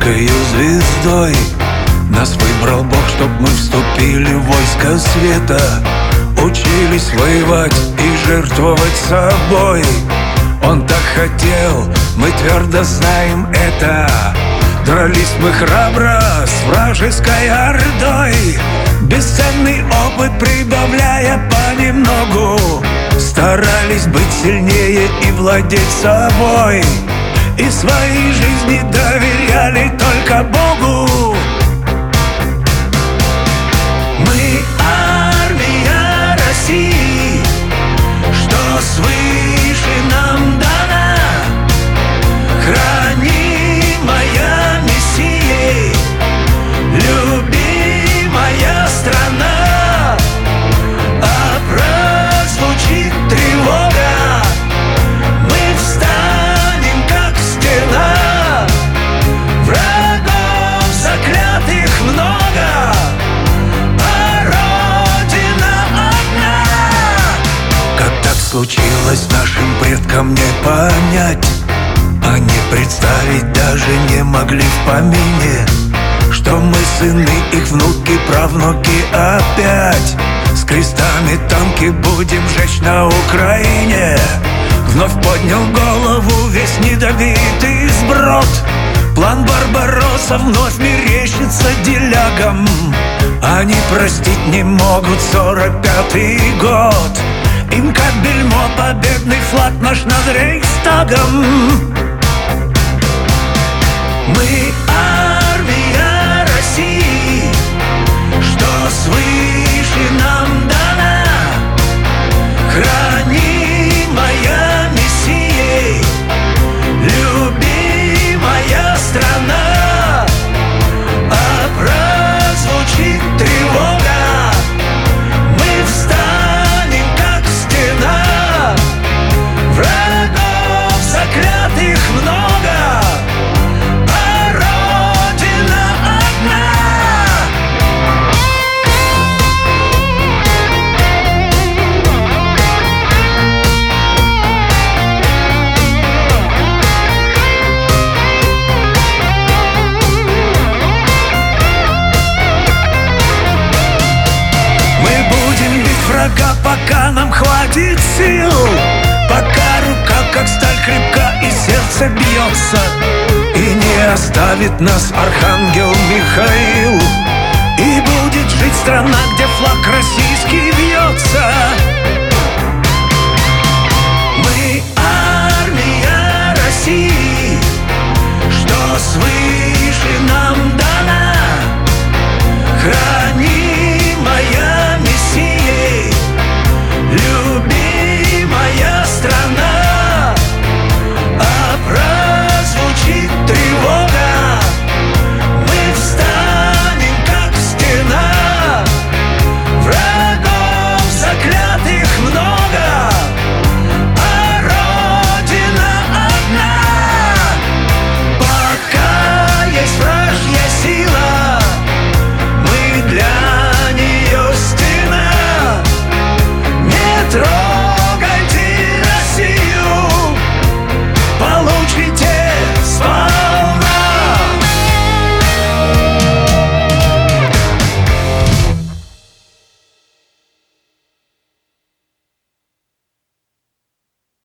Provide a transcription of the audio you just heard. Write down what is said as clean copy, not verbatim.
яркою звездой. Нас выбрал Бог, чтоб мы вступили в войско света, учились воевать и жертвовать собой. Он так хотел, мы твердо знаем это. Дрались мы храбро с вражеской ордой, бесценный опыт прибавляя понемногу. Старались быть сильнее и владеть собой, и своей жизни доверяли только Богу. Мы армия России, что свыше нам дана, хранимая Мессией, любимая страна. А прозвучит тревога, мы встанем как стена. Врагов заклятых много, а Родина одна. Как так случилось, нашим предкам не понять. Они представить даже не могли в помине, что мы сыны, их внуки, правнуки опять с крестами танки будем жечь на Украине. Вновь поднял голову весь недобитый сброд. План Барбаросса вновь мерещится делягам. Они простить не могут 45-й год. Им как бельмо победный флаг наш над Рейхстагом. Мы армия России, что свыше нам дана, хранимая Мессией, любимая страна. А прозвучит тревога, мы встанем как стена. Врагов заклятых много, пока нам хватит сил, пока рука как сталь крепка и сердце бьется. И не оставит нас архангел Михаил, и будет жить страна, где флаг российский вьется.